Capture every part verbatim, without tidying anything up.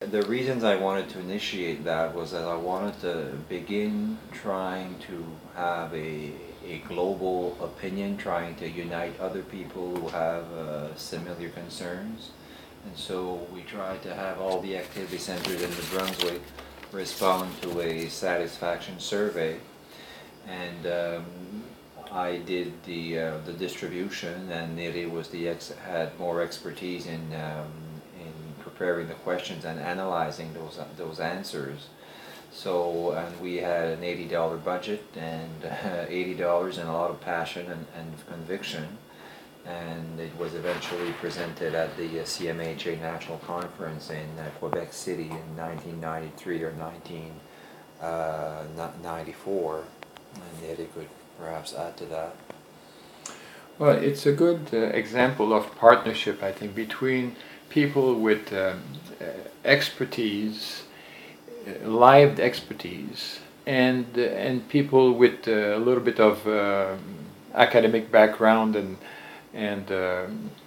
the reasons I wanted to initiate that was that I wanted to begin trying to have a, a global opinion, trying to unite other people who have uh, similar concerns. And so we tried to have all the activity centers in New Brunswick respond to a satisfaction survey. And um, I did the uh, the distribution, and Neri was the ex had more expertise in um, in preparing the questions and analyzing those those answers. So, and we had an eighty dollar budget, and uh, eighty dollars and a lot of passion and, and conviction. And it was eventually presented at the uh, C M H A National Conference in uh, Quebec City in nineteen ninety-three or nineteen ninety-four. And Neri could perhaps add to that. Well, it's a good uh, example of partnership, I think, between people with um, uh, expertise, uh, lived expertise, and uh, and people with uh, a little bit of uh, academic background and and uh,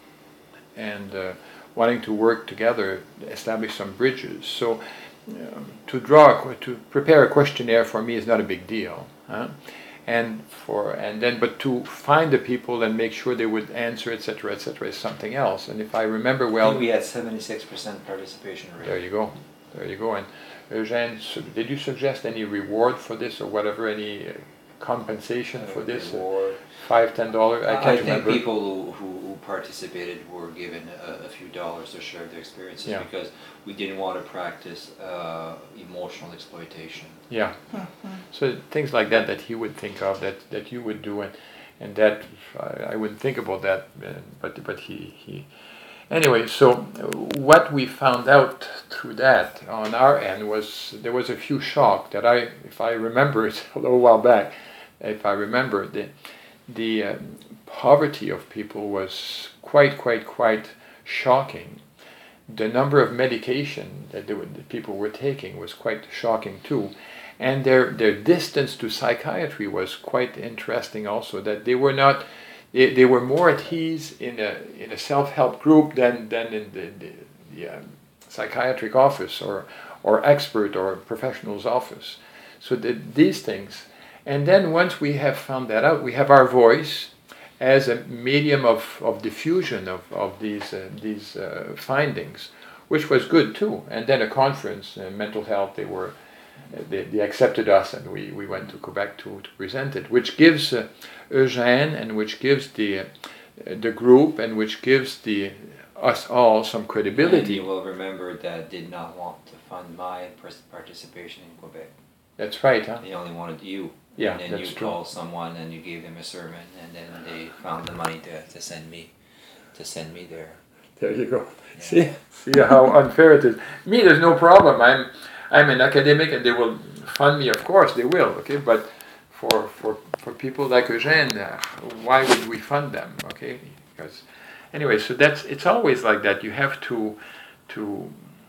and uh, wanting to work together, establish some bridges. So, um, to draw to prepare a questionnaire for me is not a big deal. Huh? And for and then, but to find the people and make sure they would answer, et cetera, et cetera, is something else. And if I remember well, I think we had seventy-six percent participation rate. There you go, there you go. And Eugène, did you suggest any reward for this or whatever, any uh, compensation uh, for this? Reward. Five, ten dollars. I can't I remember. think people who, who, who participated were given a, a few dollars to share their experiences, yeah. Because we didn't want to practice uh, emotional exploitation. Yeah. Mm-hmm. So things like that that he would think of, that, that you would do, and and that I, I wouldn't think about that, uh, but but he he. Anyway, so what we found out through that on our end was there was a few shock that I, if I remember it a little while back, if I remember the. The uh, poverty of people was quite, quite, quite shocking. The number of medication that they would, the people were taking was quite shocking too. And their, their distance to psychiatry was quite interesting also, that they were not, they, they were more at ease in a, in a self-help group than, than in the, the, the um, psychiatric office or, or expert or professional's office. So the, these things. And then once we have found that out, we have our voice as a medium of, of diffusion of, of these, uh, these uh, findings, which was good too. And then a conference, uh, mental health, they were, uh, they, they accepted us, and we, we went to Quebec to, to present it, which gives uh, Eugène, and which gives the, uh, the group, and which gives the us all some credibility. And you will remember that did not want to fund my participation in Quebec. That's right, huh? They only wanted you. Yeah, and then that's you true. called someone and you gave them a sermon, and then they found the money to, to send me to send me there. There you go. Yeah. See, see how unfair it is. Me, there's no problem. I'm I'm an academic, and they will fund me. Of course, they will. Okay, but for for for people like Eugène, uh, why would we fund them? Okay, because anyway, so that's it's always like that. You have to to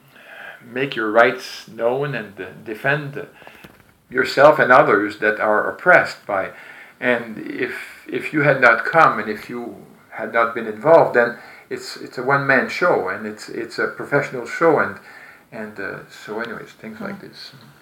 make your rights known and uh, defend. Uh, yourself and others that are oppressed by, and if if you had not come and if you had not been involved, then it's it's a one-man show, and it's it's a professional show, and and uh, so anyways, things like this.